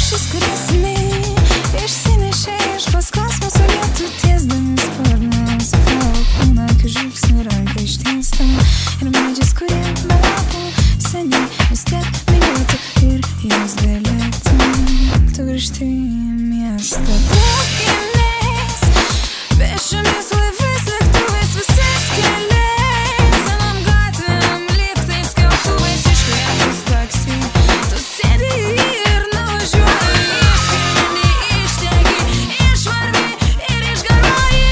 paukščius, kurie seniai išsinešė iš paskos mūsų lietų, tiesdami sparnus tavo kūną, kai žvilgsnį ranką ištiesta. Ir medžiais, kurie be lapų seniai vis tiek mylėtų ir jos galėtų. Tu grįžti į miestą traukiniais, pėsčiomis, laivais, lėktuvais, visais keliais, senom gatvėm, liftais, keltuvais, iškvietus taksi. Tu sėdi ir nuvažiuoji, išskrendi, ištegi, išvargi ir išgaruoji.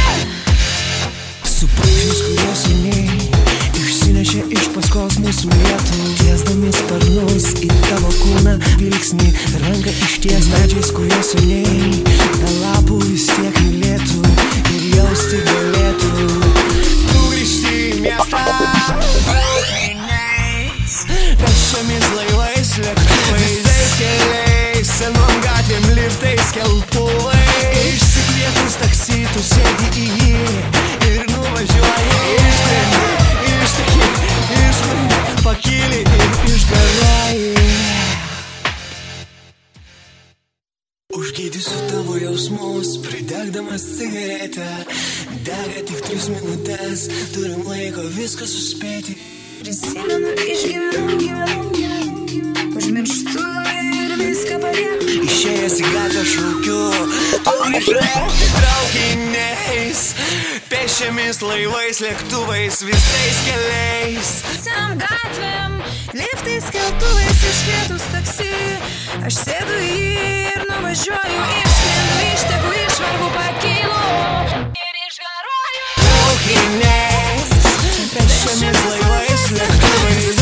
Su paukščiais, kurie seniai išsinešė iš paskos mūsų lietų, tiesdami sparnus į tavo kūną, vilksnį ranką išties. Medžiais, kurie seniai be lapų vis tiek mylėtų ir jausti galėtų. Tu grįžti į miestą traukiniais, pėsčiomis, laivais, lėktuvais, visais keliais, senom gatvėm, liftais, keltuvais. Išsikvietus taksi, tu sėdi į jį ir nuvažiuoji. Išskrendi, išteki, išvargi, pakyli ir išgaruoji. Užgydysiu tavo jausmus, pridegdamas cigaretę. Dega tik 3 minutės, turim laiko viską suspėti. Prisimenu, išgyvenu, užmirštu ir viską palieku. Išėjęs į gatvę šaukiu, tu grįžai traukiniais, pėsčiomis, laivais, lėktuvais, visais keliais. Senom gatvėm, liftais, keltuvais, iškvietus taksi. Aš sėdu į jį ir nuvažiuoju, išskrendu, ištegu, išvargu, pakylu ir išgaruoju. Traukiniais, pėsčiomis, laivais, lėktuvais,